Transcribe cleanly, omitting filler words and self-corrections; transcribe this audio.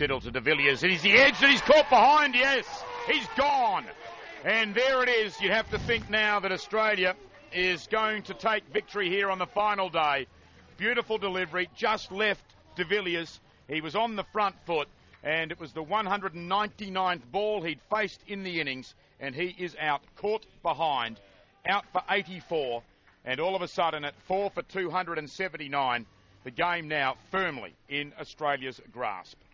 Siddle to De Villiers. It is the edge that he's caught behind. Yes, he's gone. And there it is. You'd have to think now that Australia is going to take victory here on the final day. Beautiful delivery, just left De Villiers. He was on the front foot, and it was the 199th ball he'd faced in the innings, and he is out, caught behind, out for 84, and all of a sudden at 4 for 279, the game now firmly in Australia's grasp.